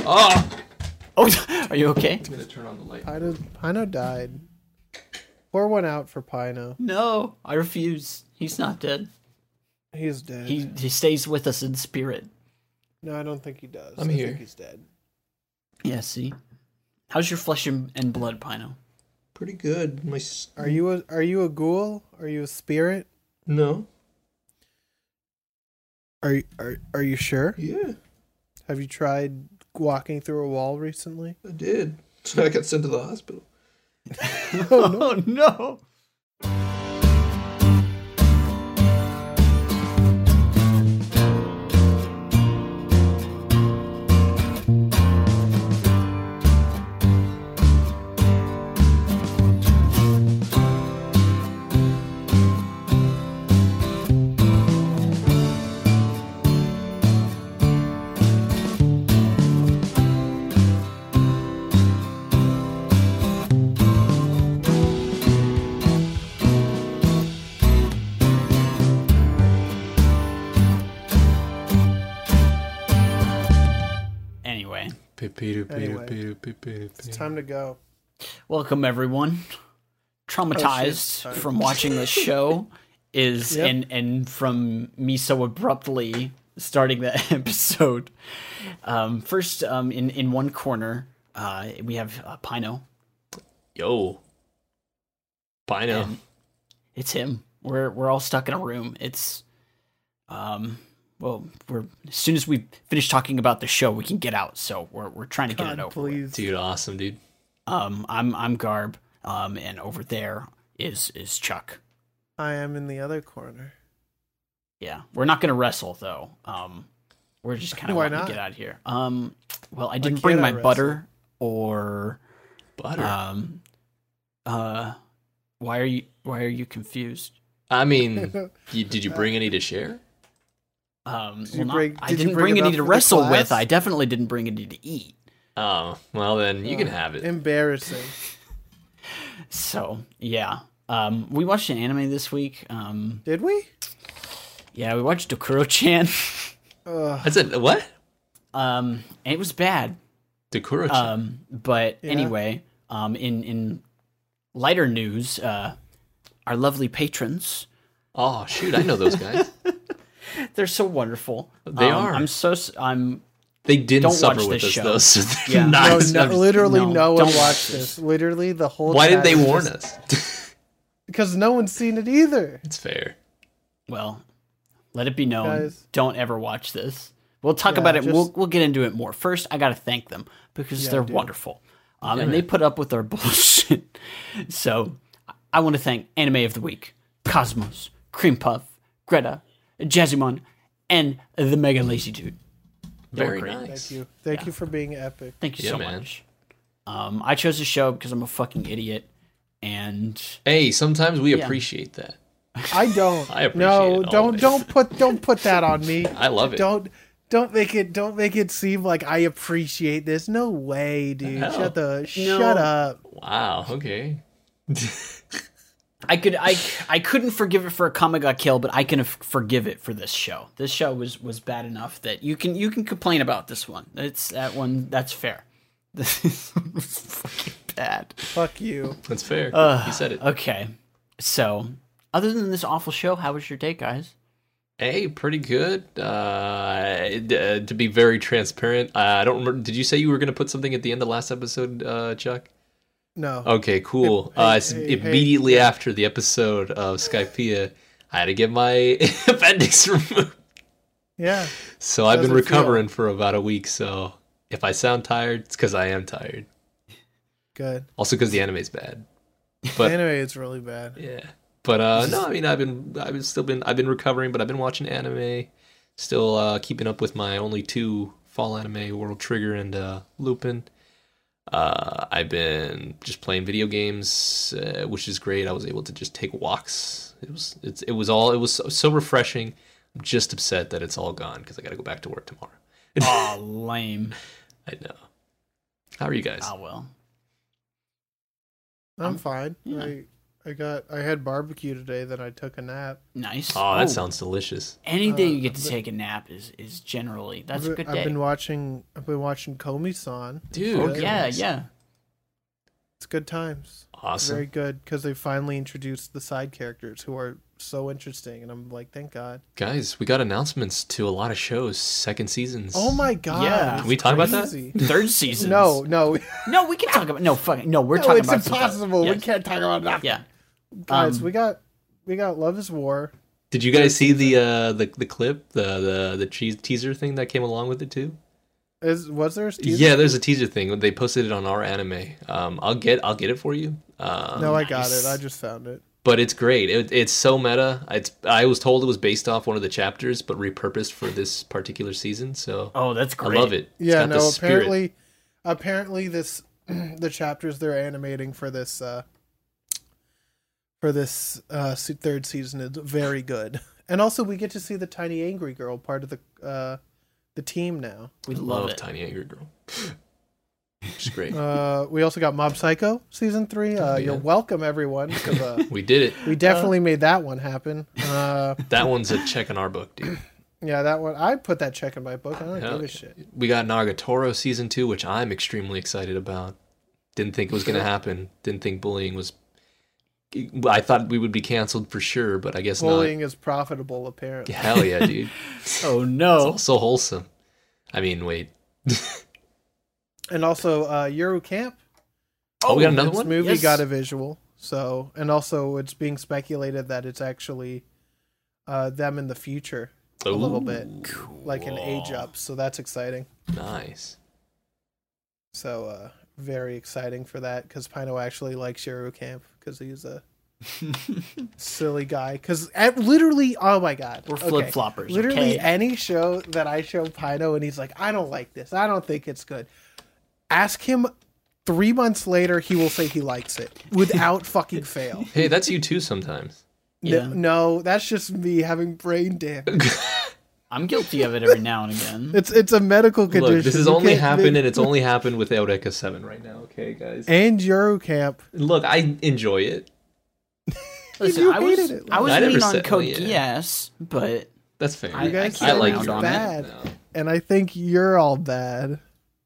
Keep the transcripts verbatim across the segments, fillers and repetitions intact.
Oh! Oh, are you okay? I'm gonna turn on the light. Pino, Pino died. Pour one out for Pino. No, I refuse. He's not dead. He's dead. He he stays with us in spirit. No, I don't think he does. I'm I here. think he's dead. Yeah, see? How's your flesh and, and blood, Pino? Pretty good. My s- Are you a Are you a ghoul? Are you a spirit? No. Are you Are Are you sure? Yeah, Have you tried walking through a wall recently? I did. I got sent to the hospital. Oh, no. Anyway, Anyway. It's time to go. welcome everyone. Traumatized Oh, shit. from watching this show is Yep. and and from me so abruptly starting the episode. Um, first, um, in in one corner, uh, we have uh, Pino. Yo. Pino. And it's him. We're we're all stuck in a room. It's um well, we're as soon as we finish talking about the show, we can get out. So we're we're trying to get God, it over. with. please. Dude, awesome, dude. Um, I'm I'm Garb. Um, and over there is is Chuck. I am in the other corner. Yeah, we're not gonna wrestle though. Um, we're just kind of Why wanting to not? get out of here. Um, well, I didn't can't bring I my wrestle? butter or Butter. um, uh, why are you why are you confused? I mean, you, did you bring any to share? Um, Did well, you not- bring- I did you didn't bring bring enough any to for the wrestle class? with. I definitely didn't bring any to eat. Oh, well then, you can have it. Embarrassing. So yeah, um, we watched an anime this week. Um, Did we? yeah, we watched Dokuro-chan. Ugh. I said, what? um, and it was bad. Dakura Um, but Yeah. anyway, um, in in lighter news, uh, our lovely patrons, Oh, shoot, I know those guys. they're so wonderful. They Um, are. I'm so s- I'm They didn't Don't suffer watch with this us, show. though, so they're Yeah. not. No, I'm no, just- literally no, no, one don't watched watch this. this. Literally the whole Why did chat they is warn just- us? Because no one's seen it either. It's fair. well. Let it be known. Guys. Don't ever watch this. We'll talk Yeah, about it. just- We'll we'll get into it more. First, I gotta thank them because Yeah, they're dude. wonderful, um, Yeah, and they man. put up with our bullshit. So I want to thank Anime of the Week, Cosmos, Cream Puff, Greta, Jazzymon, and the Mega Lazy Dude. They were Very great. nice. Thank you. Thank Yeah. you for being epic. Thank you Yeah, so man. much. Um, I chose the show because I'm a fucking idiot, and Hey, sometimes we Yeah. appreciate that. I don't. I appreciate no, it don't always. don't put don't put that on me. I love it. Don't don't make it don't make it seem like I appreciate this. No way, dude. hell? Shut the No. shut up. Wow, okay. I could I I couldn't forgive it for a Kama Got Killed, but I can f- forgive it for this show. This show was was bad enough that you can you can complain about this one. It's that one that's fair. This was fucking bad. Fuck you. That's fair. Uh, you said it. Okay, so other than this awful show, how was your day, guys? Hey, pretty good. Uh, d- uh, to be very transparent, uh, I don't remember. Did you say you were going to put something at the end of last episode, uh, Chuck? No. Okay, cool. Hey, uh, hey, s- hey, immediately after the episode of Skypea, I had to get my appendix removed. Yeah. So I've been How's it feel? recovering for about a week. So if I sound tired, it's because I am tired. Good. Also because the anime's bad. But But anyway, it's really bad. yeah. But uh, no, I mean I've been I've been still been I've been recovering, but I've been watching anime, still uh, keeping up with my only two fall anime, World Trigger and uh, Lupin. Uh, I've been just playing video games, uh, which is great. I was able to just take walks. It was it's it was all it was so, so refreshing. I'm just upset that it's all gone because I got to go back to work tomorrow. Oh, lame. I know. How are you guys? Oh well. I'm Um, fine. yeah. I I got. I had barbecue today. Then I took a nap. Nice. Oh, that sounds delicious. Any day you Uh, get to but- take a nap is is generally that's I've, a good I've day. been watching. I've been watching Komi-san. Dude, Oh, Good. yeah, yeah. It's good times. Awesome. Very good because they finally introduced the side characters who are so interesting, and I'm like, thank God. Guys, we got announcements to a lot of shows, second seasons. Oh my God! Yeah. Can we talk about that? crazy. Third season. No, no, no, we can talk about no fucking no. We're no! talking It's about some- impossible. Yes. We can't talk about that. Yeah, Guys, Um, we got we got Love Is War. Did you guys see the uh the the clip, the the the cheese teaser thing that came along with it too? Is was there a teaser? Yeah, there's a teaser thing. They posted it on our anime. Um, I'll get I'll get it for you. Um, No, I got Nice. it. I just found it. but it's great. It, it's so meta. It's I was told it was based off one of the chapters, but repurposed for this particular season. So Oh, that's I great. love it. It's Yeah, got the no. spirit. Apparently, apparently this the chapters they're animating for this uh for this uh se- third season is very good. And also, we get to see the tiny angry girl part of the uh the team now. We I love, love it. Tiny Angry Girl. It's great. Uh, we also got Mob Psycho season three. Uh, Oh, yeah. You're welcome, everyone. 'Cause, uh, we did it. we definitely made that one happen. Uh, That one's a check in our book, dude. yeah, that one. I put that check in my book. I don't Hell give a yeah. shit. We got Nagatoro season two, which I'm extremely excited about. Didn't think it was gonna happen. Didn't think bullying was. I thought we would be canceled for sure, but I guess Bullying is profitable, apparently. not. Hell yeah, dude. Oh It's no. all so wholesome. I mean, wait. And also, uh, Euro Camp. Oh, we got another This one. movie Yes. got a visual. So, and also, it's being speculated that it's actually uh, them in the future a little bit, like an age up. So that's exciting. Nice. So, uh, very exciting for that because Pino actually likes Euro Camp because he's a silly guy. Because literally, oh my god, We're okay. flip floppers. Literally okay? any show that I show Pino and he's like, I don't like this. I don't think it's good. Ask him three months later, he will say he likes it without fucking fail. Hey, that's you too sometimes. N- Yeah. No, that's just me having brain damage. I'm guilty of it every now and again. It's it's a medical condition. Look, this has You only can't happened, make- and it's only happened with Eureka seven right now. Okay, guys. and Eurocamp. Look, I enjoy it. Listen, you I was hated it. I was I never leaning on said- Code yeah. Geass, but That's fair. I- You guys I said like it was you on it. bad, No. and I think you're all bad.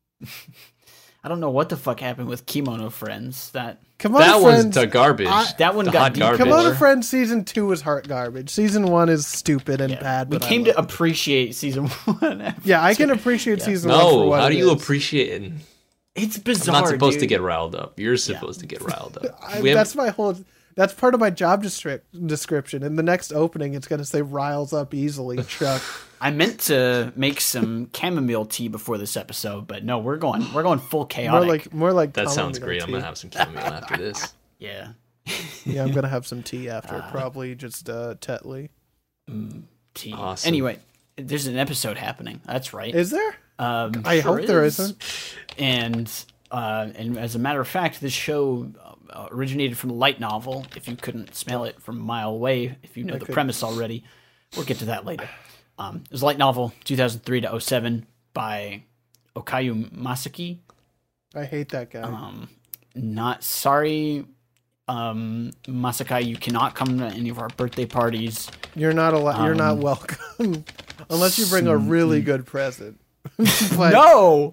I don't know what the fuck happened with Kimono Friends. That Kimono That Friends, one's the garbage. I- that one The got hot deep. garbage. Kimono Kimono Friends season two was heart garbage. Season one is stupid and Yeah. bad. We But came I to love it. appreciate season one. after Yeah, I two. can appreciate Yeah. season one for No, what how it do you is. appreciate it? It's I'm bizarre. not supposed to dude. get riled up. You're supposed to get riled up. I, We that's haven't- my whole. That's part of my job destri- description. In the next opening, it's going to say "riles up easily." Chuck. I meant to make some chamomile tea before this episode, but no, we're going we're going full chaotic. More like more like. that sounds chamomile great. I'm tea. gonna have some chamomile after this. yeah, Yeah, I'm gonna have some tea after. Uh, Probably just uh, Tetley. tea. Awesome. Anyway, there's an episode happening. That's right. Is there? Um, I sure hope there is. isn't. And uh, and as a matter of fact, this show uh, originated from a light novel. If you couldn't smell it from a mile away, if you know the could. premise already, we'll get to that later. Um, it was a light novel, two thousand three to oh seven, by Okayu Masaki. I hate that guy. Um, not sorry, um, Masakai. You cannot come to any of our birthday parties. You're not allowed. You're not um, welcome unless you bring a really good present. but No.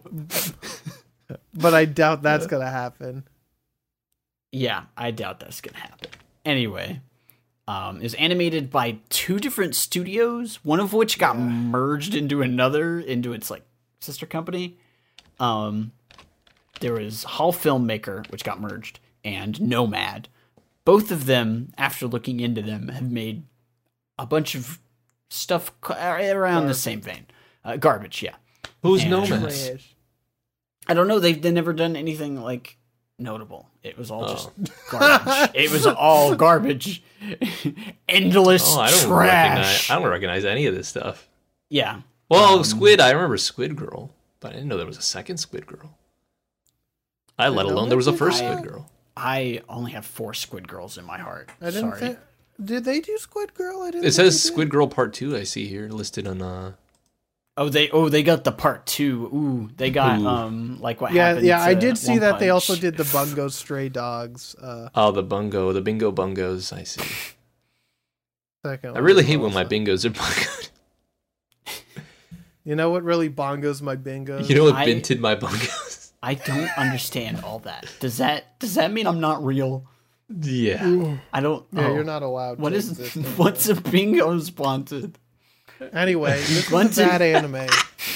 but I doubt that's gonna happen. Yeah, I doubt that's gonna happen. Anyway, um, is animated by two different studios, one of which got merged into another, into its like sister company. Um, there was Hall Filmmaker, which got merged, and Nomad. Both of them, after looking into them, have made a bunch of stuff co- around the Garbage. same vein. Uh, garbage, yeah. Who's And- Nomad? Trash. I don't know. They've, they've never done anything like notable. It was all Oh. just garbage. It was all garbage. Endless Oh, I don't trash. recognize. I don't recognize any of this stuff. Yeah. Well, Um, Squid. I remember Squid Girl, but I didn't know there was a second Squid Girl. I let know alone there there was a was first a- Squid Girl. I only have four Squid Girls in my heart. I didn't Sorry. think. Did they do Squid Girl? I didn't. It think says they did. Squid Girl Part Two. I see here listed on uh Oh, they oh they got the part two. Ooh, they got Ooh. um like what Yeah, happened. yeah, I to did see One that they Punch. also did the Bungo Stray Dogs. Uh, Oh, the bungo, the bingo bungos. I see. second I one really as hate well, when my so- bingos are bungoed. You know what really bongos my bingos? You know what I- binted my bungos? I don't understand all that. Does that does that mean I'm not real? Yeah. I don't. Yeah, oh. you're not allowed. What to is exist anymore. what's a bingo sponsored? Anyway? This Bunted- is a bad anime.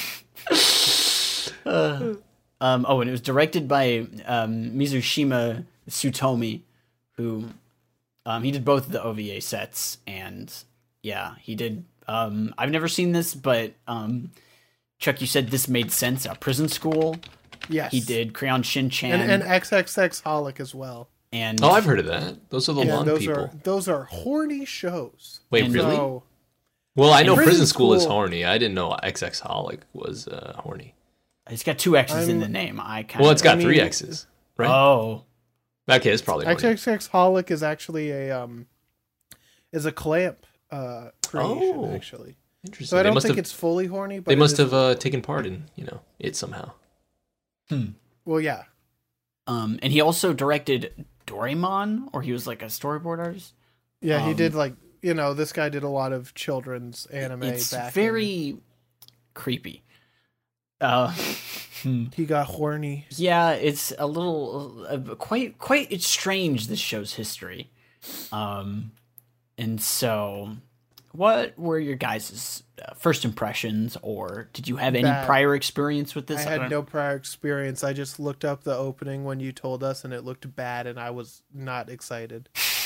Uh, um, oh, and it was directed by um, Mizushima Tsutomi, who um, he did both of the O V A sets, and yeah, he did. Um, I've never seen this, but um, Chuck, you said this made sense. Uh, Prison School. Yes, He did Crayon Shin-Chan, and and X X X Holic as well. and Oh, I've heard of that. Those are the Yeah, long those people. are those are horny shows. Wait, and- really? So, Well, I know Prison Prison School is School- horny. I didn't know X X Holic was uh, horny. it's got two X's in I'm- the name. I kind Well, it's got I three mean- X's, right? Oh, Okay, it's probably X horny. X X Holic is actually a um is a clamp uh creation Oh. actually. Interesting. So I they don't must think have, it's fully horny, but they it must is- have uh, taken part in, you know, it somehow. Well, yeah. um, and he also directed Doraemon, or he was like a storyboard artist. Yeah, he Um, did like you know, this guy did a lot of children's anime It's back. very creepy. Uh, in- he got horny. yeah, it's a little uh, quite quite. It's strange, this show's history. Um, and so, what were your guys' uh, first impressions, or did you have any Bad. prior experience with this? I had don't- no prior experience. I just looked up the opening when you told us, and it looked bad, and I was not excited.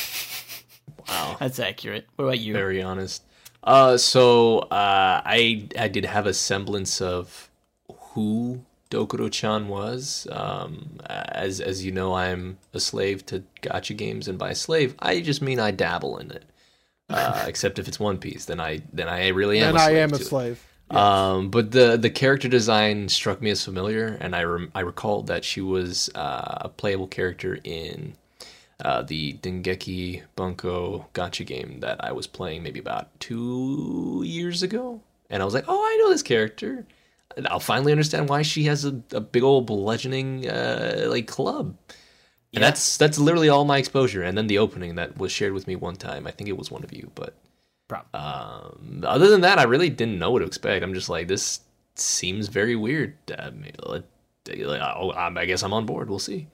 Wow. That's accurate. What about you? Very honest. Uh, so uh, I I did have a semblance of who Dokuro-chan was. Um, as as you know, I'm a slave to gacha games, and by slave, I just mean I dabble in it. Uh, except if it's One Piece, then I then I really am. and a I slave am a to it. slave. Um, but the the character design struck me as familiar, and I rem- I recalled that she was uh, a playable character in uh, the Dengeki Bunko Gacha game that I was playing maybe about two years ago, and I was like, oh, I know this character. And I'll finally understand why she has a, a big old bludgeoning uh, like club. And Yeah. that's that's literally all my exposure, and then the opening that was shared with me one time. I think it was one of you, but. Prob- Um, other than that, I really didn't know what to expect. I'm just like, this seems very weird. Uh, maybe let- like, oh, um, I guess I'm on board. We'll see.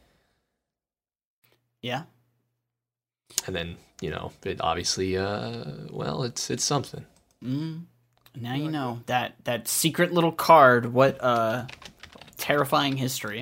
Yeah. And then, you know, it obviously, uh, well, it's it's something. Mm. Now you know that that secret little card. What uh, terrifying history.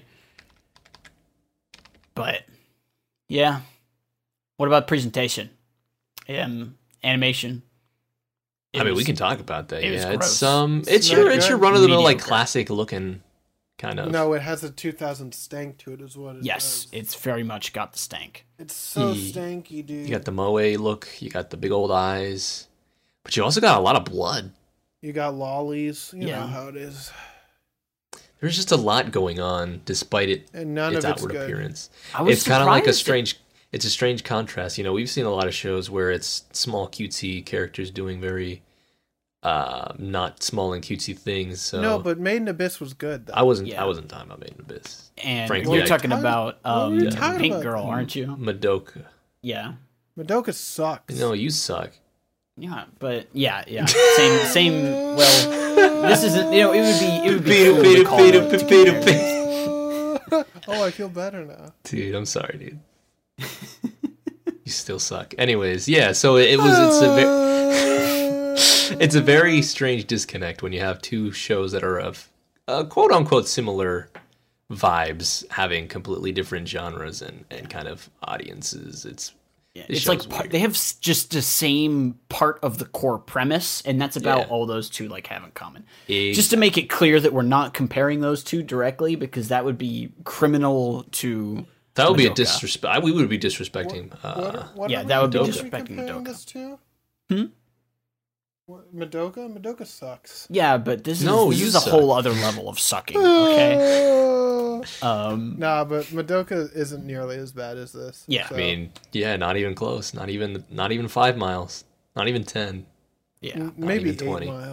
But yeah, what about presentation? Um, animation. It I mean, we was- can talk about that. it was Yeah, it's gross. um, It's it's not your it's your good. run of the mill like Mediocre. classic looking kind of. No, it has a two thousand stank to it, is what it Yes, does. it's very much got the stank. It's so Ye- stanky, dude. You got the moe look. You got the big old eyes, but you also got a lot of blood. You got lollies. You Yeah. know how it is. There's just a lot going on, despite it And none its of it's outward good. appearance. I was It's kind of like a surprised that- strange. It's a strange contrast. You know, we've seen a lot of shows where it's small, cutesy characters doing very uh, not small and cutesy things. So No, but Made in Abyss was good, though. I wasn't. Yeah. I wasn't talking about Made in Abyss. And Frankly, we were I- talking What? about What were um, you talking Pink about? Girl, aren't you? Madoka. Yeah, Madoka sucks. No, you suck. yeah, but yeah, yeah, same, same. Well, this isn't. You know, it would be, it would be cool to call it together. Oh, I feel better now. Dude, I'm sorry, dude. You still suck. Anyways, yeah. So it, it was. It's a very. It's a very strange disconnect when you have two shows that are of uh, quote unquote similar vibes having completely different genres and, and kind of audiences. It's Yeah, This it's like show's part, weird. they have s- just the same part of the core premise, and that's about Yeah. all those two like have in common. Exactly. Just to make it clear that we're not comparing those two directly, because that would be criminal to. that would be a Madoka. disrespect. We would be disrespecting. What, Uh, what yeah, are that we would be Madoka disrespecting comparing Madoka. This to? Hmm? What, Madoka? Madoka sucks. Yeah, but this is No, this you is a suck. whole other level of sucking. Okay. Uh, Um. nah, but Madoka isn't nearly as bad as this. Yeah. so- I mean, yeah, not even close. Not even. Not even five miles. Not even ten. Yeah. M- maybe even eight twenty. mile.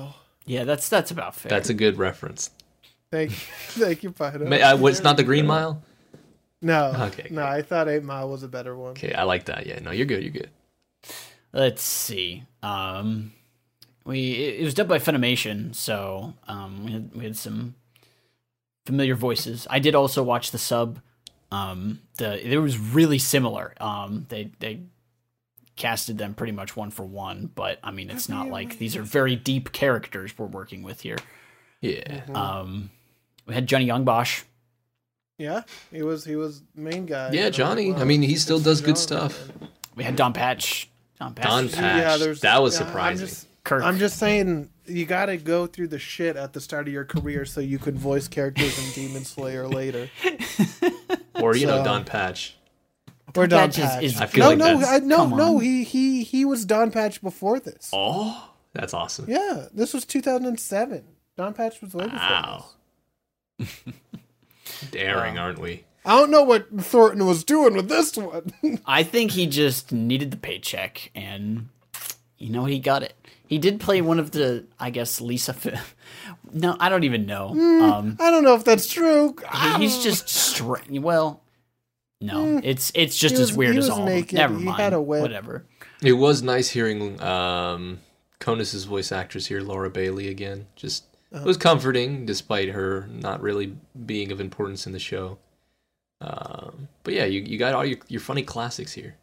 Yeah, that's that's about fair. That's a good reference. Thank you, thank you, Fido. Ma- uh, It's not the Green Mile? No, Okay, no, okay. I thought Eight Mile was a better one. Okay, I like that. Yeah, no, you're good. You're good. Let's see. Um, we it, it was dubbed by Funimation, so um, we had we had some familiar voices. I did also watch the sub. Um, the it was really similar. Um, they they casted them pretty much one for one, but I mean, it's not like these are very deep characters we're working with here. Yeah. Um, we had Johnny Youngbosch. Yeah, he was he was main guy. Yeah, Uh, Johnny. well, I mean, he still does good John, stuff. man. We had Don Patch. Don Patch. Don was- Patch. Yeah, there's that was yeah, surprising. I'm just, Kirk. I'm just saying, you got to go through the shit at the start of your career so you can voice characters in Demon Slayer later. Or, you know, So- Don Patch. Or Don Patch is- Patch. is I feel no, like no, that's- I, no, come no. on. He he he was Don Patch before this. Oh, that's awesome. Yeah, this was two thousand seven. Don Patch was way before Wow. this. Daring, aren't we? I don't know what Thornton was doing with this one. I think he just needed the paycheck, and you know he got it. He did play one of the, I guess, Lisa. Fi- no, I don't even know. Um, I don't know if that's true. he- he's just stra- well. No, it's it's just He as was- weird he as was all. naked, Never he mind. had a whip. Whatever. It was nice hearing um, Conus's voice actress here, Laura Bailey, again. Just it was comforting, despite her not really being of importance in the show. Um, but yeah, you, you got all your, your funny classics here.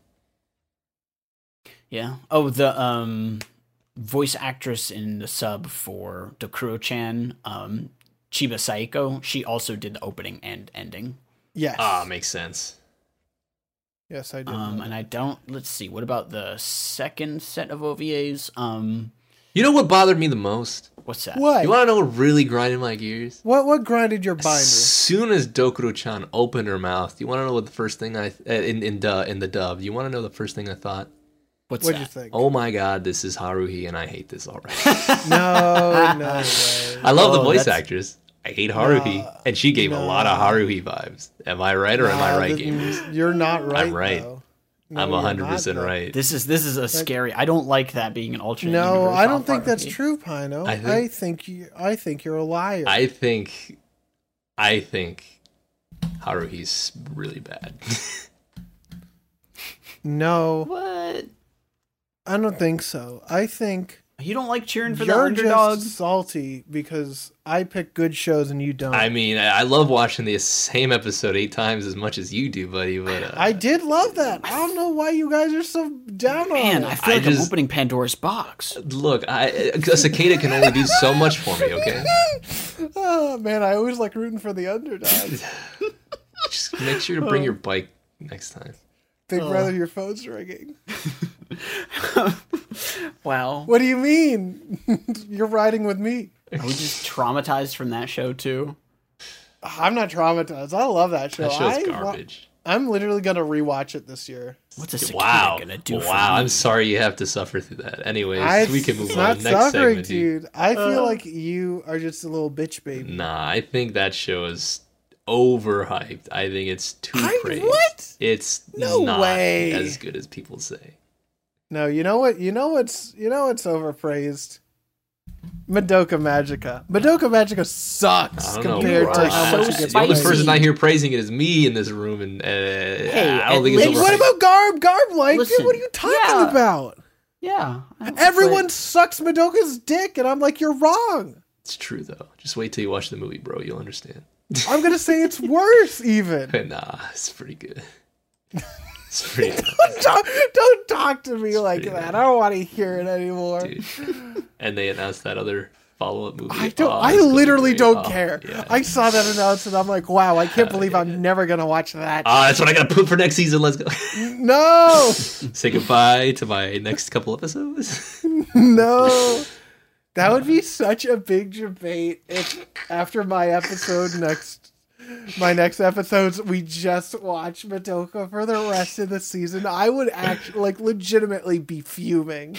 Yeah. Oh, the um, voice actress in the sub for Dokuro-chan, um, Chiba Saiko, she also did the opening and ending. Yes. Ah, makes sense. yes, I did. Um, know and I don't. Let's see. What about the second set of O V As? Um, You know what bothered me the most? what's that? that. What? You want to know what really grinded my gears? What what grinded your binder? As soon as Dokuro-chan opened her mouth, you want to know what the first thing I uh, in in du- in the dub? You want to know the first thing I thought? What's What'd you that? think? Oh my god, this is Haruhi, and I hate this already. No, no way. I love the Oh, voice that's- actress. I hate Haruhi, No, and she gave a lot of no. Haruhi vibes. Am I right or am I Nah, right, th- gamers? You're not right. I'm right. though. No, I'm you're one hundred not, percent though. right. This is this is a scary. I don't like that being an alternate. No, universe I don't off think that's Haruhi. true, Pino. I I think- think, you. I think you're a liar. I think, I think Haruhi's really bad. no, What? I don't think so. I think You don't like cheering for the you're underdogs? just salty because I pick good shows and you don't. I mean, I I love watching the same episode eight times as much as you do, buddy. But uh, I did love that. I don't know why you guys are so down Man, on I it. feel I like I'm just- opening Pandora's box. look, I, a cicada can only do so much for me. Okay, Oh man, I always like rooting for the underdog. just make sure to bring your bike next time. Big brother, your phone's ringing. Wow. What do you mean? You're riding with me. Are we just traumatized from that show too? I'm not traumatized. I love that show. That show's I wa- garbage. I'm literally gonna rewatch it this year. What's a cicada Wow, gonna do for wow! me? I'm sorry you have to suffer through that. Anyways, I, we can move it's on. not Next suffering, segment, dude. dude. I feel like you are just a little bitch baby. Nah, I think that show is overhyped. I think it's too I- praised. what? It's No not way. as good as people say. No, you know what? You know what's you know what's overpraised? Madoka Magica. Madoka Magica sucks I don't know, compared bro. to how So much it gets The only spicy. praised. person I hear praising it is me in this room, and uh, I don't think at it's Like, what least- overhyped. about Garb? Garb like Listen, it? What are you talking yeah. about? Yeah. Everyone sucks Madoka's dick, and I'm like, you're wrong. It's true though. Just wait till you watch the movie, bro. You'll understand. I'm gonna say it's worse, even. Nah, it's pretty good. It's pretty good, don't, don't talk to me like pretty that. bad. I don't want to hear it anymore. dude. And they announced that other follow-up movie. I don't. Oh, I it's gonna be literally great. don't Oh, care. yeah. I saw that announcement. I'm like, wow. I can't believe I'm never gonna watch that. Ah, that's what I gotta put for next season. Let's go. no, Say goodbye to my next couple episodes. no. That would be such a big debate if after my episode next, my next episodes, we just watch Madoka for the rest of the season. I would actually, like, legitimately be fuming.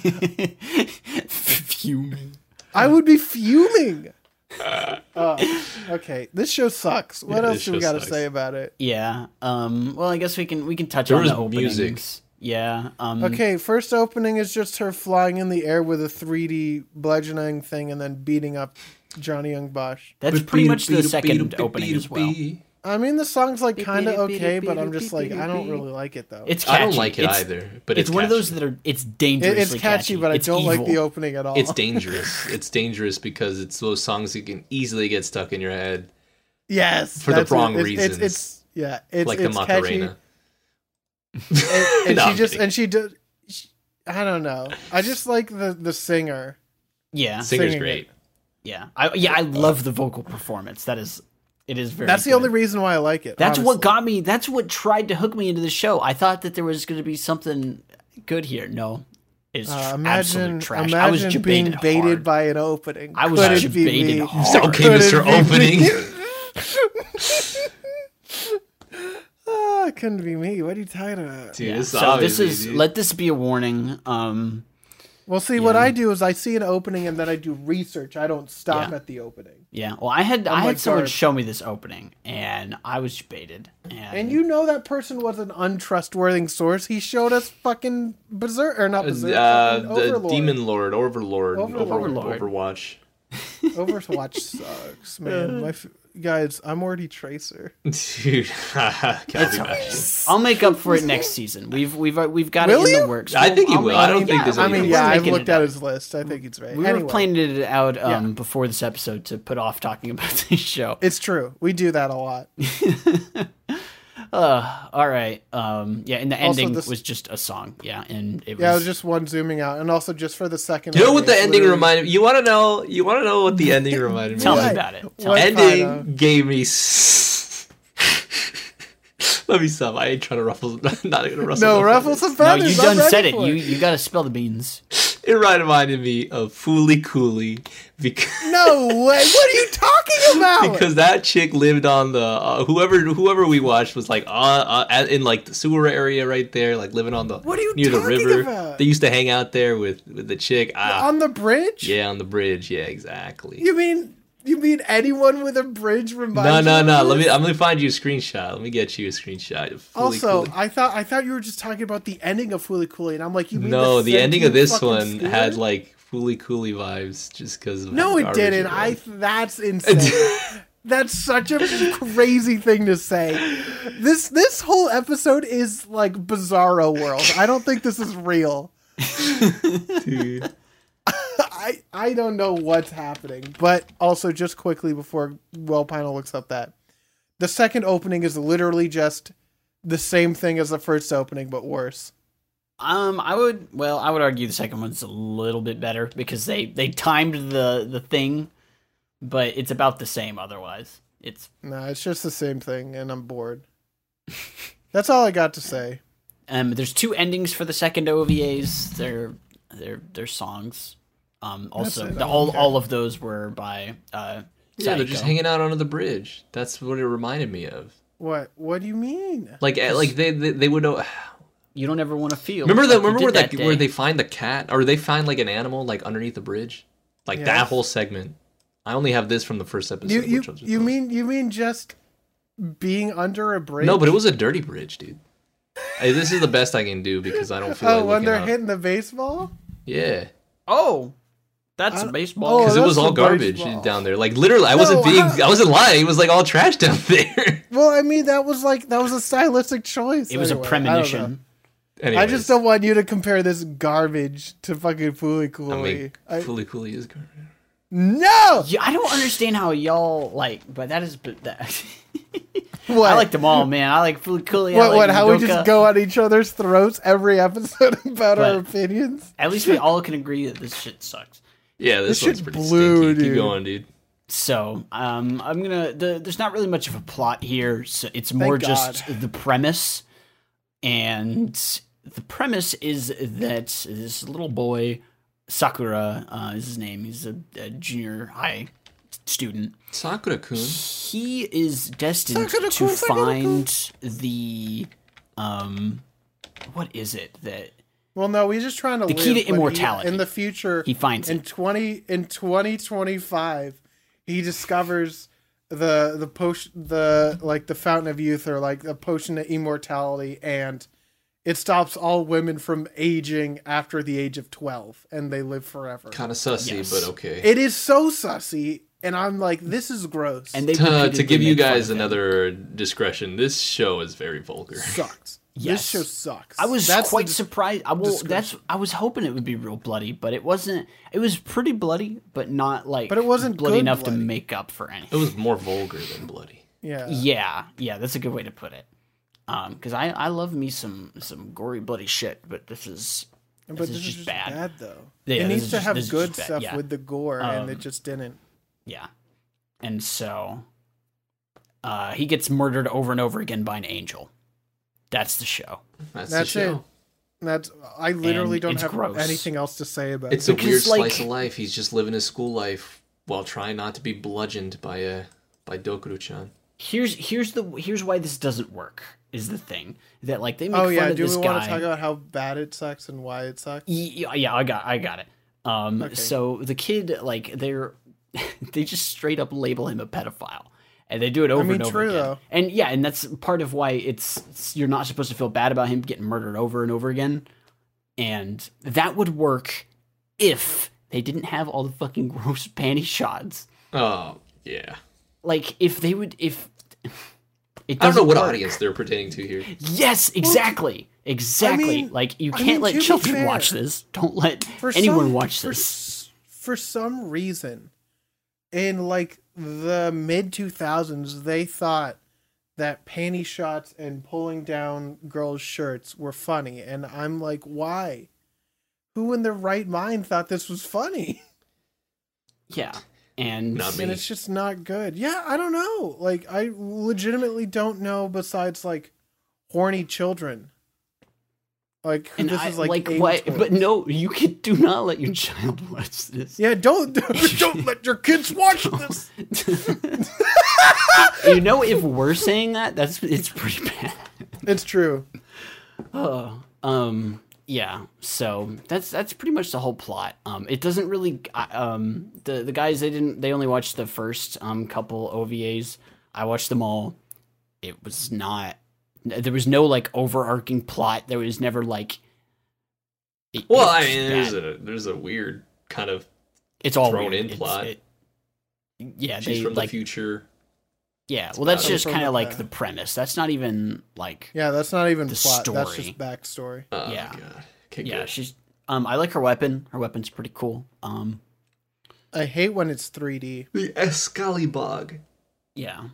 Fuming. I would be fuming. Uh, okay, this show sucks. What Yeah, else this do we show got to sucks. say about it? Yeah. Um. Well, I guess we can we can touch There on was the openings. music. Yeah. Um, Okay, first opening is just her flying in the air with a three D bludgeoning thing and then beating up Johnny Young Bosch. That's pretty much the second opening as well. I mean, the song's like kind of okay, but I'm just like, I don't really like it though. It's catchy. I don't like it it's, either, but it's, it's one catchy. of those that are. It's It- dangerously it's catchy, but I It's don't like evil. the opening at all. It's dangerous. It's dangerous because it's those songs that can easily get stuck in your head, Yes, for the that's wrong it. It's, reasons. It's, it's yeah, it's like it's the catchy. Macarena. And, and No, she I'm just kidding. and she did. she- I don't know. I just like the the singer. Yeah. Singer's singing great. Yeah. I, yeah. I love the vocal performance. That is. It is very. That's the good. only reason why I like it. That's what honestly. got me. That's what tried to hook me into the show. I thought that there was going to be something good here. No, it's Uh, tr- imagine absolute trash. imagine I was jebaited being baited hard. by an opening. I was Could it be jebaited me? hard. Okay, Could it Mister be Opening. me? Ah, it couldn't be me. What are you talking about? Dude, Yeah. this So this obviously, is. dude. Let this be a warning. Um. Well, see, what I do is I see an opening and then I do research. I don't stop Yeah. at the opening. Yeah. Well, I had I like had someone Garth. show me this opening, and I was baited. And, And you know that person was an untrustworthy source. He showed us fucking Berserk, or not Berserk, uh, fucking the Overlord. Demon Lord, Overlord, Overlord. Over- Overlord. Overwatch. Overwatch sucks, man. My f- guys, I'm already Tracer. Dude, can't be mad. I'll make up for it next season. We've we've uh, we've got Will it in you? the works. I think he I'll will. make- I don't yeah, think there's I any- mean, We're yeah, I've making looked it at up. his list. I think it's right. We anyway, were planning it out um, Yeah. before this episode to put off talking about this show. it's true. We do that a lot. Uh, all right. Um, yeah, and the Also, ending this- was just a song. Yeah, and it was. Yeah, it was just one zooming out, and also just for the second. You know what the it's ending literally- reminded? You want to know? You want to know what the ending reminded me? Tell of? me What? about it. Tell What? me. Ending Kind of. gave me. S- Let me stop. I ain't trying to ruffle. Not gonna ruffle. No, no ruffles and No, feathers. you I'm done ready said it. for You you got to spill the beans. It reminded me of Fooly Cooley because No way! What are you talking about? because that chick lived on the uh, whoever whoever we watched was like uh, uh in like the sewer area right there, like living on the What are you near the talking river. about? They used to hang out there with with the chick. Ah, On the bridge? yeah, on the bridge. Yeah, exactly. You mean you mean anyone with a bridge reminds No, you no, of no. this? Let me. I'm gonna find you a screenshot. Let me get you a screenshot. Of Fooly Also, Cooley. I thought I thought you were just talking about the ending of Fooly Cooley, and I'm like, you mean no, the, the ending of this fucking one score? had like Fooly Cooley vibes, just because of No, how it garbage didn't. was. I that's insane. That's such a crazy thing to say. This this whole episode is like Bizarro World. I don't think this is real. Dude. I I don't know what's happening. But also, just quickly before Wellpino looks up that, the second opening is literally just the same thing as the first opening, but worse. Um, I would. Well, I would argue the second one's a little bit better because they they timed the the thing, but it's about the same otherwise. It's No, it's just the same thing, and I'm bored. That's all I got to say. um. There's two endings for the second O V As. They're they're they're songs. Um. Also, That's it. the, all Okay. all of those were by uh. Yeah, they're just Psycho. hanging out under the bridge. That's what it reminded me of. What? What do you mean? Like, eh, like they, they, they would know. You don't ever want to feel. Remember that? like you Remember where did that, day. where they find the cat, or they find like an animal like underneath the bridge, like that Yes. whole segment. I only have this from the first episode. You you which I'll just you post. mean you mean just being under a bridge? No, but it was a dirty bridge, dude. Hey, this is the best I can do because I don't feel Oh, like when looking they're up. hitting the baseball? Yeah, Oh, that's I- a baseball. Oh, because it that's was all the garbage baseball. down there. Like literally, I No, wasn't being, how- I wasn't lying. It was like all trash down there. Well, I mean that was like that was a stylistic choice. it was a anyway. I don't know. premonition. Anyways, I just don't want you to compare this garbage to fucking Fooly Cooley. I mean, I- Fooly Cooley is garbage. no! Yeah, I don't understand how y'all like, but that is but that. What? I like them all, man. I like Fooly Cooley. I What, like what, how we Udoka. just go on each other's throats every episode about our But- opinions? At least we all can agree that this shit sucks. Yeah, this, This one's shit's pretty blue, stinky. Keep dude. going, dude. So, um, I'm gonna. The, there's not really much of a plot here. So it's more just God. the premise, and the premise is that this little boy, Sakura, uh, is his name. He's a, a junior high student. Sakura-kun. He is destined Sakura-kun, to Sakura-kun. find the, um, what is it that Well, no, he's just trying to The live, key to but he- immortality. in the future. he finds in it? twenty in twenty twenty-five, he discovers the the potion, the like the fountain of youth, or like a potion of immortality, and it stops all women from aging after the age of twelve, and they live forever. Kind of sussy, Yes. but okay. It is so sussy, and I'm like, this is gross. And they to, to repeatedly give you make fun guys of him. another discretion, this show is very vulgar. sucks. Yes. This show sucks. I was That's quite the- surprised. I well, description. that's I was hoping it would be real bloody, but it wasn't. It was pretty bloody, but not like. But it wasn't bloody good enough bloody. to make up for It anything. was more vulgar than bloody. Yeah. Yeah, yeah, that's a good way to put it. Um, because I I love me some some gory bloody shit, but this is But this this is is just just bad. bad, though. Yeah, it this needs is to just- have this is good just bad, stuff yeah. with the gore, and it Um, just didn't. Yeah, and so uh, he gets murdered over and over again by an angel. That's the show. That's, That's the show. it. That's I literally And don't it's have gross. anything else to say about It's it. a Because, weird like- slice of life. He's just living his school life while trying not to be bludgeoned by a by Dokuro-chan. Here's here's the here's why this doesn't work. Is the thing that like they make Oh fun yeah, of do we this want guy. to talk about how bad it sucks and why it sucks? Yeah, yeah, I got, I got it. Um, Okay. so the kid, like, they're, they just straight up label him a pedophile, and they do it over mean, and over true, again. though. And yeah, and that's part of why it's, it's you're not supposed to feel bad about him getting murdered over and over again, and that would work if they didn't have all the fucking gross panty shots. Oh yeah. Like, if they would, if it I don't know doesn't what work. audience they're pertaining to here. Yes, exactly. Exactly. mean- like you I can't mean, let to be children fair, watch this. Don't let For anyone some- watch for this. s- For some reason, in like the mid two thousands, they thought that panty shots and pulling down girls' shirts were funny, and I'm like, why? Who in their right mind thought this was funny? Yeah. And Not me. And it's just not good. Yeah, I don't know. Like, I legitimately don't know besides like horny children. Like, who And this I, is like, like aimed what? towards. But no, you can do not let your child watch this. Yeah, don't don't let your kids watch this. You know, if we're saying that, that's it's pretty bad. It's true. Oh, um, yeah. So that's that's pretty much the whole plot. Um, it doesn't really. uh, Um, the the guys they didn't they only watched the first um couple O V As. I watched them all. It was not. There was no like overarching plot. There was never like. it- Well, it's I mean, bad. there's a there's a weird kind of It's all thrown weird. in It's- plot. it- yeah, she's they from like the future. yeah. Well, that's about- just From kind the of like past. the premise. That's not even like Yeah, that's not even The plot. That's story. just backstory. Oh Yeah. my god. Okay, yeah. good. She's um. I like her weapon. Her weapon's pretty cool. Um. I hate when it's three D. The Escalibog. Yeah.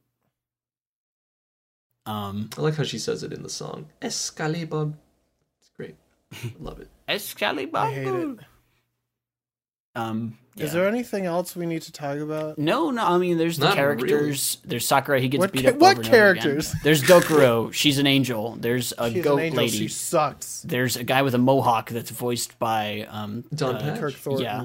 Um. I like how she says it in the song. Escalibog. It's great. I love it. Excalibur. I hate it. Um. Yeah. Is there anything else we need to talk about? No, no. I mean, there's the Not characters. There's Sakura. He gets What beat ca- up. what over and over again. characters? There's Dokuro. She's an angel. There's a She's goat an angel. lady. She sucks. There's a guy with a mohawk that's voiced by um. Don uh, Patch? Kirk Thornton. Yeah.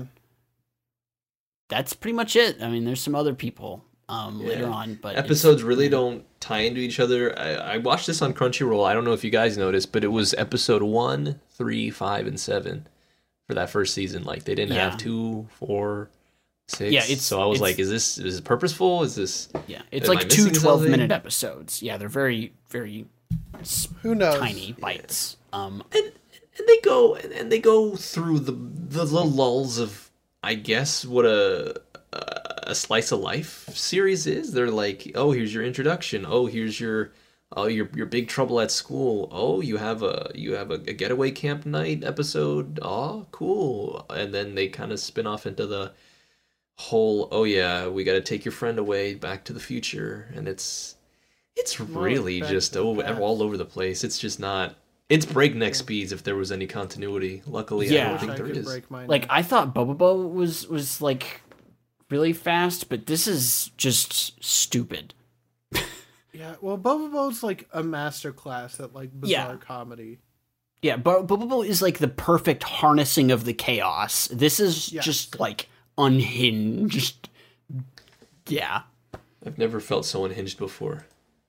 That's pretty much it. I mean, there's some other people um Yeah. later on, but it's- Episodes really don't tie into each other. I, I watched this on Crunchyroll. I don't know if you guys noticed, but it was episode one, three, five, and seven for that first season. Like they didn't Yeah. have two, four, six. Yeah, it's- so I was it's- like, is this is it purposeful? Is this Yeah, it's Am I like two missing twelve minute something? episodes. Yeah, they're very, very s- Who knows? tiny bites. Um, and and they go and, and they go through the the little lulls of I guess what a a slice of life series is. They're like, oh, here's your introduction. Oh, here's your oh your your big trouble at school. Oh, you have a you have a, a getaway camp night episode. Oh, cool. And then they kind of spin off into the whole. Oh yeah, we got to take your friend away back to the future, and it's it's really back just to the over, past. all over the place. It's just not. It's breakneck speeds if there was any continuity. Luckily, I Yeah. don't Wish think I there could is. break mine. like I thought Bobobo was was like really fast, but this is just stupid. yeah, well, Bobo's like a master class at like bizarre Yeah. comedy. Yeah, but Bobobo is like the perfect harnessing of the chaos. This is Yes. just like unhinged. Yeah. I've never felt so unhinged before.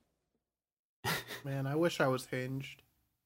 Man, I wish I was hinged.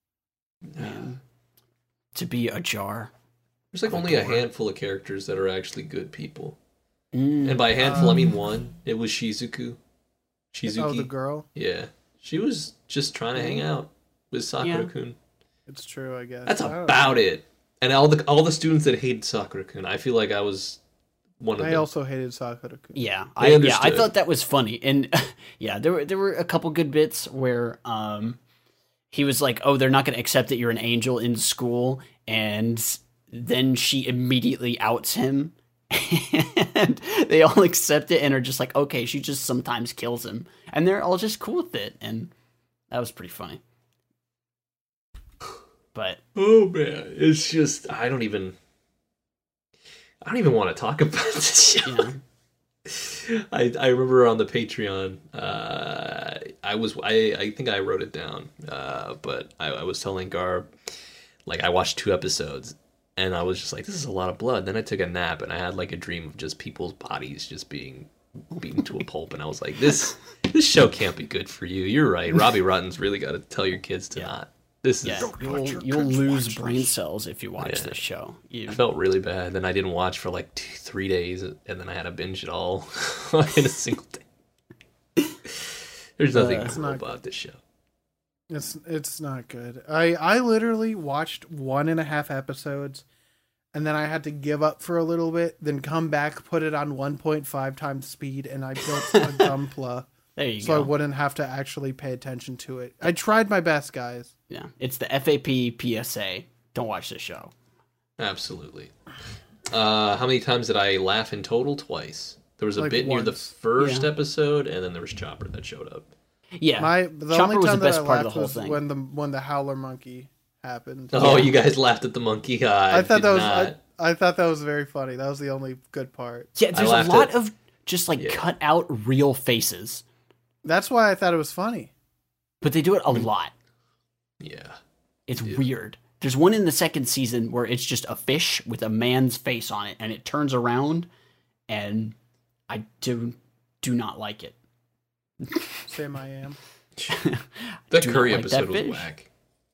Man. To be a jar. There's like only a handful of characters that are actually good people. Mm. And by a handful, I mean one. It was Shizuku. Shizuki. Oh, the girl. Yeah. She was just trying to hang out with Sakura-kun. It's true, I guess. That's I don't about know. it. And all the all the students that hated Sakura-kun, I feel like I was one of I them. also hated Sakura-kun. Yeah, I I yeah, I understood. thought that was funny, and yeah, there were there were a couple good bits where um he was like, "Oh, they're not going to accept that you're an angel in school," and then she immediately outs him, and they all accept it and are just like, "Okay, she just sometimes kills him," and they're all just cool with it, and that was pretty funny. But Oh man, it's just I don't even I don't even want to talk about this show. yeah, I I remember on the Patreon, uh, I was I I think I wrote it down, uh, but I, I was telling Garb, like I watched two episodes, and I was just like, this is a lot of blood. Then I took a nap, and I had like a dream of just people's bodies just being beaten to a pulp, and I was like, this this show can't be good for you. You're right, Robbie Rotten's really got to tell your kids to Yeah. not. This is. yeah, Don't you'll watch your you'll kids lose watch brain this. cells if you watch Yeah. this show. You, I felt really bad. Then I didn't watch for like two, three days, and then I had to binge it all in a single day. There's nothing Uh, It's cool not about this show. It's it's not good. I I literally watched one and a half episodes, and then I had to give up for a little bit, then come back, put it on one point five times speed, and I built a Gunpla there you so I go. wouldn't have to actually pay attention to it. I tried my best, guys. Yeah, it's the F A P P S A. Don't watch this show. Absolutely. Uh, how many times did I laugh in total? Twice. There was a Like bit near the once. first Yeah. episode, and then there was Chopper that showed up. Yeah, My the Chopper only was time the best that I part of laughed the whole was thing. when the when the howler monkey happened. Oh, Yeah. you guys laughed at the monkey. I, I thought did that was not. I, I thought that was very funny. That was the only good part. yeah. There's a laughed lot at- of just like Yeah. cut out real faces, That's why I thought it was funny. but they do it a lot. Yeah. It's Yeah. weird. There's one in the second season where it's just a fish with a man's face on it, and it turns around, and I do do not like it. Same I am. The Do not curry like that episode was fish. whack.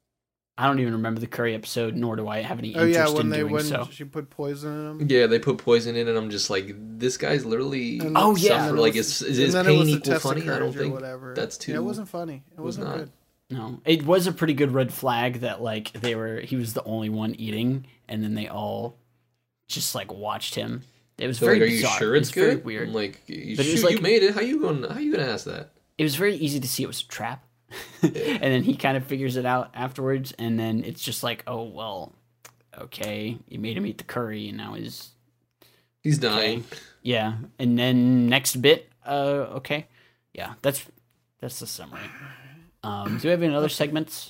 I don't even remember the curry episode, nor do I have any Oh interest yeah, when in they doing when so. she put poison in him. Yeah, they put poison in, and I'm just like, this guy's literally. And Oh, then- yeah. and then suffer. it Like, was- is, is and his then it pain was the equal test of funny? I don't courage or think whatever. that's too. Yeah, it wasn't funny. It was wasn't not. good. No, it was a pretty good red flag that like they were he was the only one eating, and then they all just like watched him. It was So, very like, are you bizarre. sure it's Very good? weird. I'm like, you, But it was shoot, you like- made it. How you going? How you gonna ask that? It was very easy to see it was a trap. And then he kind of figures it out afterwards, and then it's just like, oh well, okay, you made him eat the curry, and now he's He's dying. yeah. And then next bit, uh, okay, yeah, that's that's the summary. Um, do we have any other segments?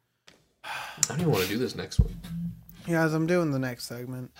I don't even want to do this next one. Yeah, as I'm doing the next segment.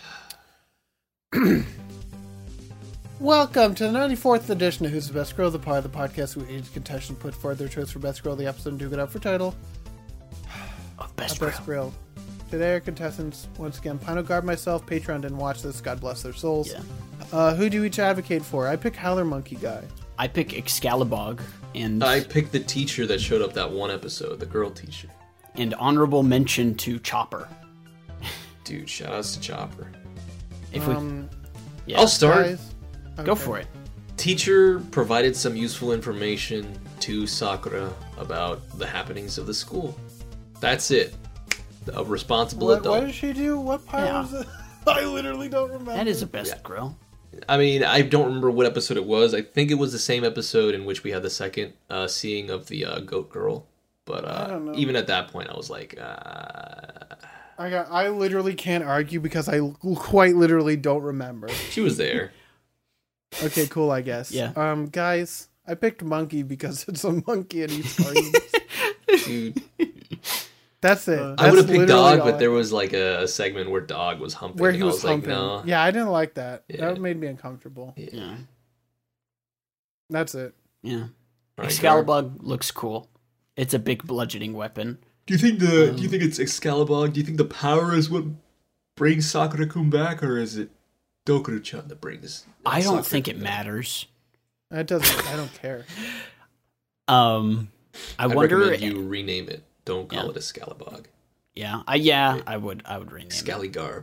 Welcome to the ninety-fourth edition of Who's the Best Girl, the part of the podcast where each contestant put forth their choice for Best Girl of the episode and duke it out for title. Oh, A best Best grill. Grill. Today our contestants, once again, Pino Guard, myself, Patreon didn't watch this, God bless their souls. Yeah, Uh, who do you each advocate for? I pick Howler Monkey Guy. I pick Excalibur and I picked the teacher that showed up that one episode, the girl teacher. and honorable mention to Chopper. Dude, shout outs to Chopper. If we Um, yeah, I'll start. guys? go Okay. for it. Teacher provided some useful information to Sakura about the happenings of the school. That's it. A responsible What, adult. what did she do? What part Yeah. was it? I literally don't remember. That is a best Yeah. grill. I mean, I don't remember what episode it was. I think it was the same episode in which we had the second uh, seeing of the uh, goat girl. But uh, I don't know. even at that point, I was like, uh, I got. I literally can't argue because I l- quite literally don't remember. she was there. Okay, cool. I guess. Yeah. Um, guys, I picked monkey because it's a monkey and he's funny. Dude, That's it. Uh, I would have That's picked literally dog, all but I- there was like a, a segment where dog was humping. where and he I was, was humping. like, no. Yeah, I didn't like that. Yeah. That made me uncomfortable. Yeah. Yeah, That's it. yeah. All right, Excalibur looks cool. It's a big bludgeoning weapon. Do you think the do you think it's Excalibur? Do you think the power is what brings Sakura-kun back, or is it Dokuro-chan that brings? I don't Sakura-kun think it back? matters. It doesn't. I don't care. Um, I I wonder. recommend you rename it. Don't call Yeah. it Excalibur. Yeah, I yeah, I would. I would rename it. Excaligarb.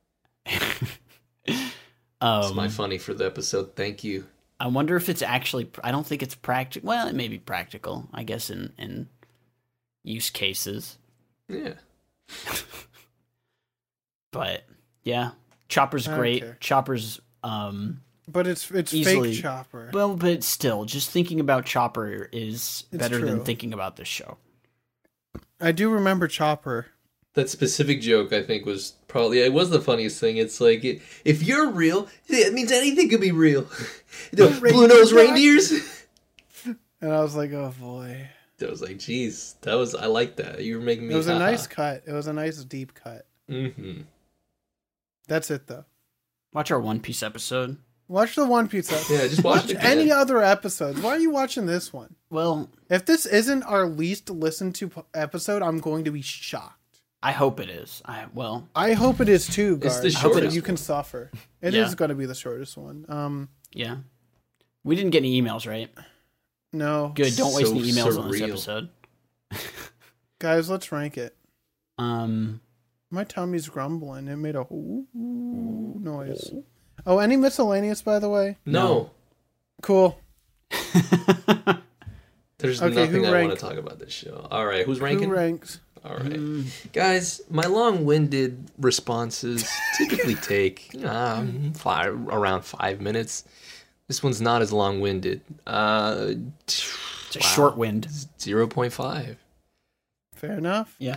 Um, It's my funny for the episode. Thank you. I wonder if it's actually. I don't think it's practical. Well, it may be practical. I guess in in use cases. Yeah. But yeah, Chopper's I don't great. care. Chopper's um But it's it's Easily. fake Chopper. well, but still, just thinking about Chopper is It's better than true. thinking about this show. I do remember Chopper. That specific joke, I think, was probably it was the funniest thing. It's like it, if you're real, it means anything could be real. The blue nose reindeers. And I was like, oh boy. I was like, geez, that was I like that. You were making me. It was a haha. nice cut. It was a nice deep cut. Mm-hmm. That's it though. Watch our One Piece episode. Watch the One Piece episode. Yeah, just watch, Watch it again. any other episodes. Why are you watching this one? Well, If this isn't our least listened to p- episode, I'm going to be shocked. I hope it is. I well, I hope it is too, It's guard. the I hope that shortest you can one. suffer. It is Yeah. going to be the shortest one. Um, yeah. We didn't get any emails, right? no, Good. Don't waste So any emails on this surreal. episode. guys, let's rank it. Um, My tummy's grumbling. It made a ooh noise. Oh, any miscellaneous, by the way? No, Cool. there's Okay, nothing who I rank- want to talk about this show. All right, who's ranking? Who ranks? All right, mm, guys, my long-winded responses typically take um, five, around five minutes. This one's not as long-winded. Uh, it's a short wind. zero point five. Fair enough. Yeah.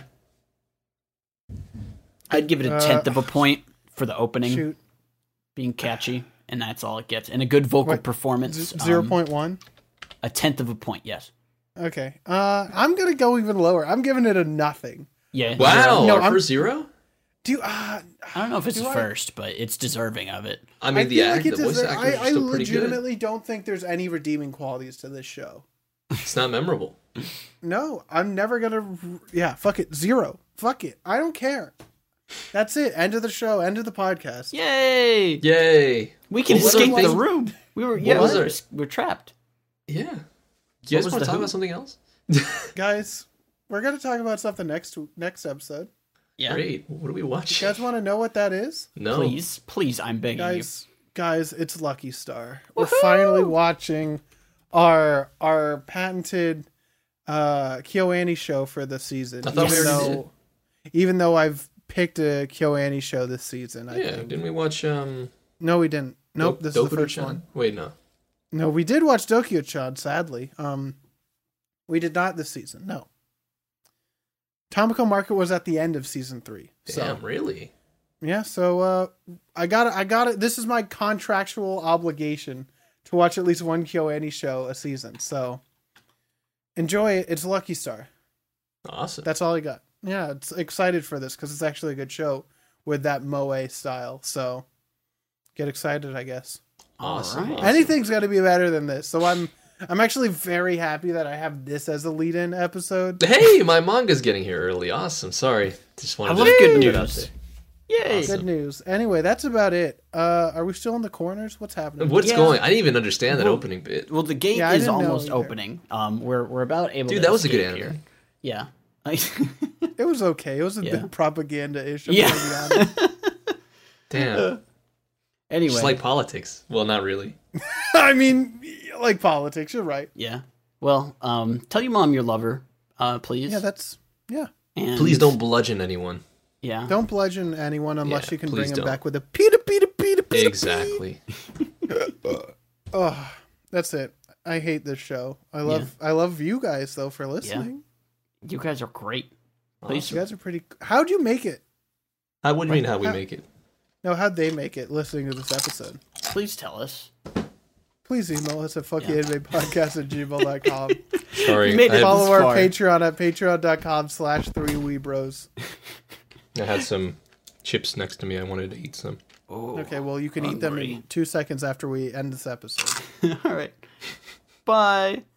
I'd give it a Uh, tenth of a point for the opening Shoot. being catchy, and that's all it gets. And a good vocal Wait, performance. Z- zero um, point one. A tenth of a point. Yes. Okay. Uh, I'm gonna go even lower. I'm giving it a nothing. Yeah. Wow, No, our I'm- first zero? Do you, uh, I don't know if it's Do the I- first, but it's deserving of it. I I mean, the, feel act, like it the voice deserves. actors I, are I still pretty good. legitimately don't think there's any redeeming qualities to this show. It's not memorable. No, I'm never gonna. Yeah, fuck it. Zero. Fuck it. I don't care. That's it. End of the show. End of the podcast. Yay! Yay! We can What was escape our the thing? room. We were yeah, was we our- we're, we're trapped. Yeah. Do you What guys was want the to talk who? about something else? Guys, we're gonna talk about something next next episode. Yeah. Great. What do we watch? You guys want to know what that is? No. Please, please, I'm begging Guys, guys, it's Lucky Star. We're finally watching our our patented uh KyoAni show for the season. I thought we even already though even though I've picked a KyoAni show this season, I Yeah, think. didn't we watch um No, we didn't. Nope, Do- this is the Dokudo-chan? first one. Wait, no. No, we did watch Dokyo-chan, sadly. Um we did not this season. No. Tomoko Market was at the end of season three. So Damn, really? yeah, so uh, I got it. I got it. This is my contractual obligation to watch at least one KyoAni show a season. So enjoy it. It's Lucky Star. Awesome. That's all I got. Yeah, it's excited for this because it's actually a good show with that moe style. So get excited, I guess. awesome. All right. awesome. Anything's got to be better than this. So I'm I'm actually very happy that I have this as a lead-in episode. Hey, my manga's getting here early. Awesome. Sorry. Just wanted I love to good put it out news. there. Yay! Awesome. Good news. Anyway, that's about it. Uh, are we still in the corners? What's happening? What's Yeah. going? I didn't even understand that Well- opening bit. Well, the gate Yeah, I is didn't know almost either. opening. Um, we're we're about able. Dude, to that was a good escape anime. here. Yeah. It was okay. It was a Yeah. bit propaganda-ish. I'm Yeah. gonna be honest. Damn. anyway. Just like politics. Well, not really. I mean, like politics. You're right. yeah. Well, um, tell your mom you love her, uh, please. Yeah, that's yeah. And, Please don't bludgeon anyone. Yeah. Don't bludgeon anyone unless Yeah, you can please bring him don't. back with a pita pita pita pita. Exactly. Oh, that's it. I hate this show. I love I love you guys though for listening. You guys are great. Please. You guys are pretty. How'd you make it? How would you mean how we How- make it? No, how'd they make it listening to this episode? Please tell us. Please email us at fuckyanimePodcast at gmail dot com. Sorry. made I, it had, Follow this our far. Patreon at patreon dot com slash three weebros. I had some chips next to me. I wanted to eat some. Oh, Okay, well, you can eat them hungry. in two seconds after we end this episode. All right. Bye.